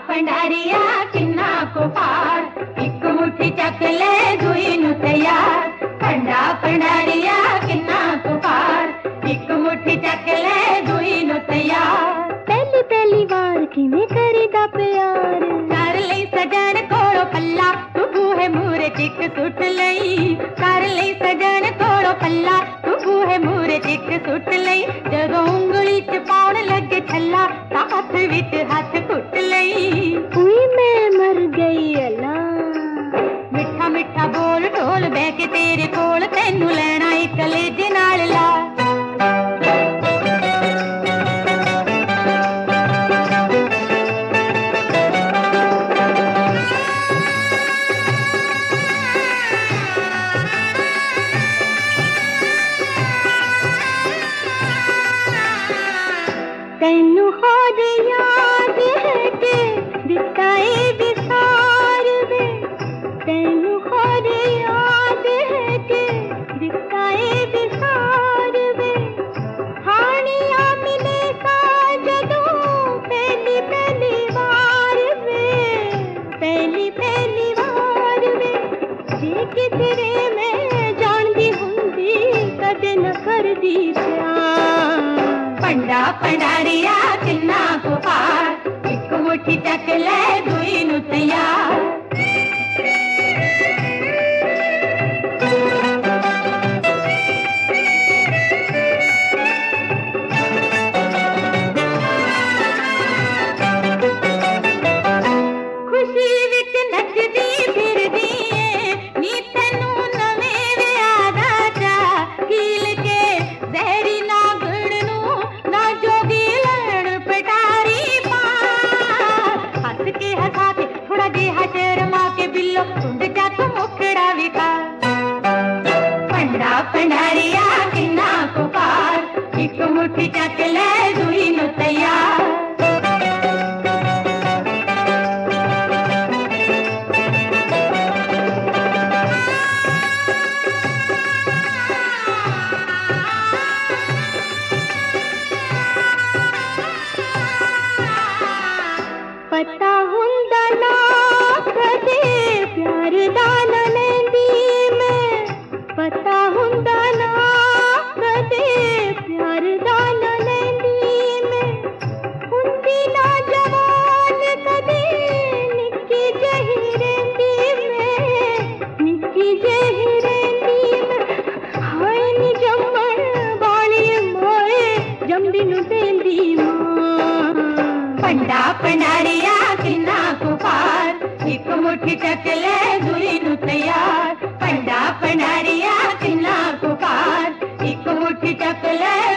पंडारिया किन्ना को पार, एक मुट्ठी चक ले दुई नु तैयार। पंडा पंडारिया किन्ना को पार, एक मुट्ठी चक ले दुई नु तैयार। पहली पहली बार किवें करीदा प्यार, कर लई सजन कोलो पल्ला तू बूहे मूरे चिक सुट लई। कर लई सजन कोलो पल्ला तू बूहे मूरे चिक सुट लई। जदों उंगली च पाउण लगे छल्ला तां हथ विच हथ कुट लई। हुई मैं मर गई अल्ला, मिठा मिठा बोल ढोल बह के तेरे कोल, तैनू लैणा इक कलेजे नाल ला। तैनू होर याद है के दिता ए विसार वे। तैनू होर याद है के दिता ए विसार वे। हानिया मिले सा जदों पहली पहली बार वे, पहली पहली बार वे। जे किधरे मैं जानदी हुंदी कदे न करदी प्यार। पंडा पंडारिया किन्ना को पार, एक मुट्ठी चक ले दुई नु तैयार। खुशी विच नचदी फिरदी ऐ नी, तैनू नवें विआह दा चा। कील के जहरी नागड़ नू ना जोगी लैण पटारी पार। हस के हसा के थोड़ा जिहा शर्मा के बिल्लो तुंद चक मुखड़ा विखा। पंडा पंडारिया किन्ना को पार, एक मुट्ठी चक ले दुई नु तैयार। पता हुंदा ना कदे प्यार दा ना लैंदी मैं। पता हुंदा ना कदे प्यार दा ना लैंदी मैं। हुंदी ना जवान कदे निक्की जही रैंदी मैं, निक्की जही रैंदी मैं। हाय नी जम्मण वाली मोए जमदी नु देंदी मां। पंडा पंडारिया किन्ना को पार, एक मुट्ठी चक ले दुई नु तैयार। पंडा पंडारिया किन्ना को पार, एक मुट्ठी चक ले